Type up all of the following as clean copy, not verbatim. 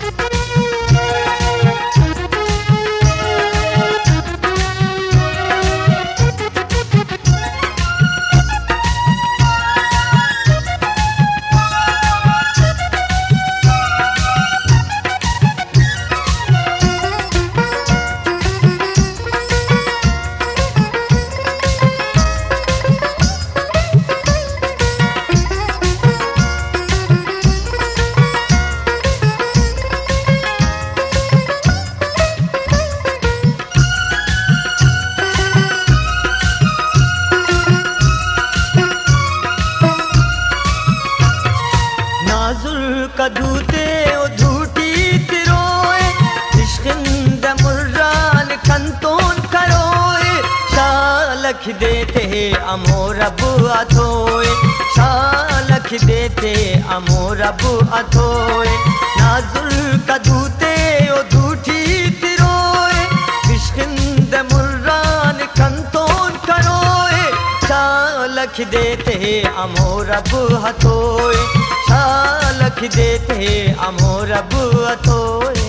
कदूते ओ झूठी तिरोए इश्किंद मुर्रान कंतोन करोए शालख देते अमोर अबू अथोए शालख देते अमोर अबू अथोए नाजुल कदूते ओ झूठी तिरोए इश्किंद मुर्रान कंतोन करोए शालख देते अमोर अबू अथोए शालख देते अमोर अबू अथोए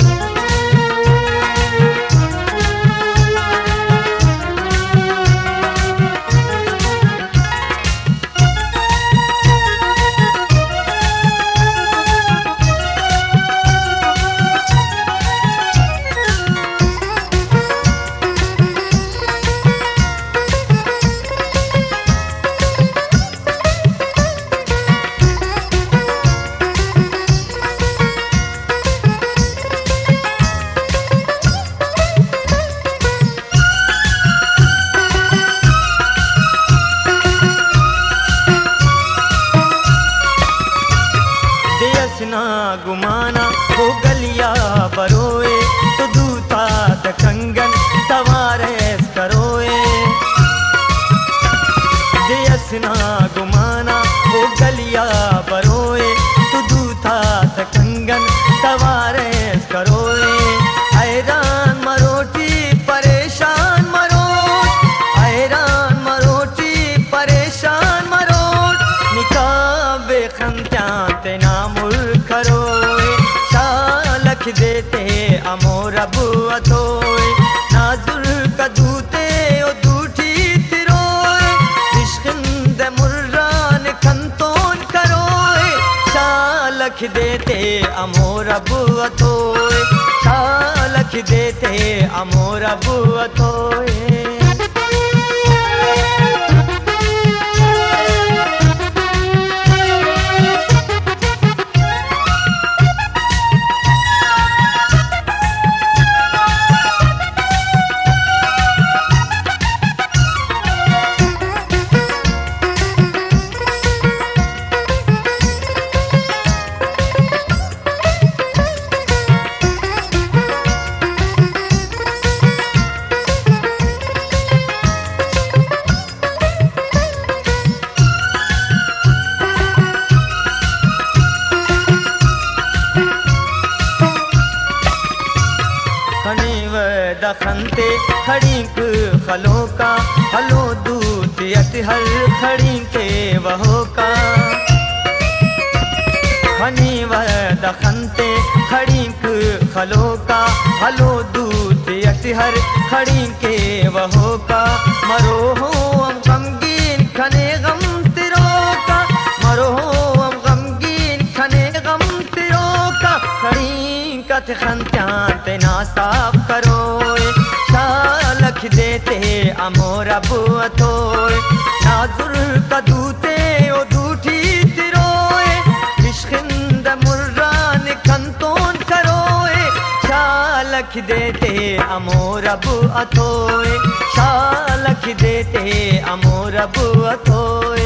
ना गुमाना हो गलिया बरोए तो दूता द कंगन तवारेस करोए देयस ना गुमाना हो गलिया बरोए तो दूता द कंगन तवारेस करोए हैरान मरोटी परेशान मरोट हैरान मरोटी परेशान मरोट निकाबे खंत्याते नामुल करोए शालख देते अमोर अबू अथोए नाजुल कदूते ओ दूठी तिरोए इश्किंद मुर्रान खंतोन करोए शालख देते अमोर अबू अथोए शालख देते अमोर अबू अथोए दखनते खड़ीक खलो का हलो दूत अटहर खड़ीके वहो का खनी वह दखनते खड़ीक खलो का हलो दूत अटहर खड़ीके वहो का मरो हो हम गमगीन खने गम तिरो का मरो हो हम गमगीन खने गम तिरो का खड़ीकत खंत्याते ना साफ करोए शालख देते अमोर अबू अथोए नाजुल कदूते ओ दूठी तिरोए इश्किंद मुर्रान कंतोन करोए शालख देते अमोर अबू अथोए शालख देते अमोर अबू अथोए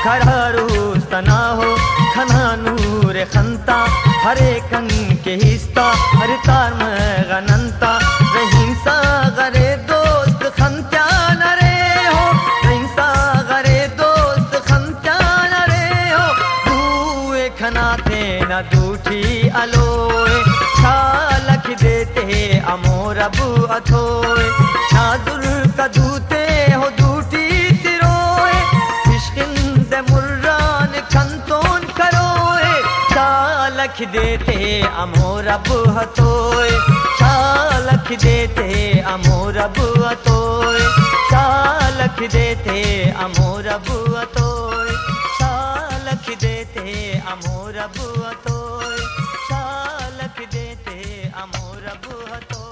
खरारू सना हो खना नूर खंता हरे कन के हिस्ता हर तार में गनंता रहीम सा गरे दोस्त खंत्या नरे हो रहीम सा गरे दोस्त खंत्या नरे हो दुए खनाते न दूठी अलोए छालख देते अमोर अबू अथोए नाजुर का दूते हो दूटी तिरोए इश्किंद मुर्रान खंतोन करोए छालख देते अमोर अबू हतोए छालख देते अमोर अबू अतोए छालख देते अमोर अबू अतोए छालख देते अमोर अबू अतोए छालख देते अमोर अबू अतोए।